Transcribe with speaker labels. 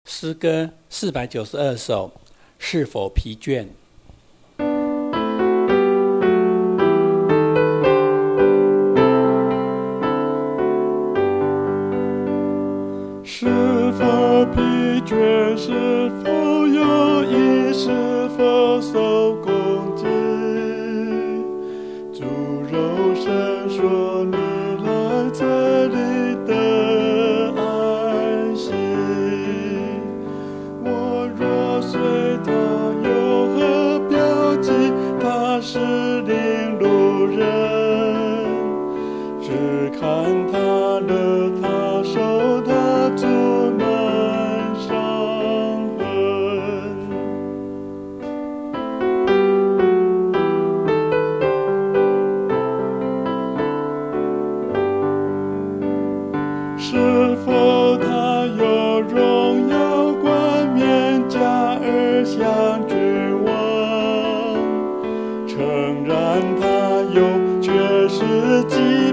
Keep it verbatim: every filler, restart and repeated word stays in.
Speaker 1: 诗歌四百九十二首，是否疲倦？
Speaker 2: 是否疲倦？是否有意？是否受攻击？主肉身说：“你来这里得安息。”我若随他，有何标记？他是领路人，只看他的，他手，他足满伤痕。是否他有荣耀冠冕，加而向君王？诚然他有，却是极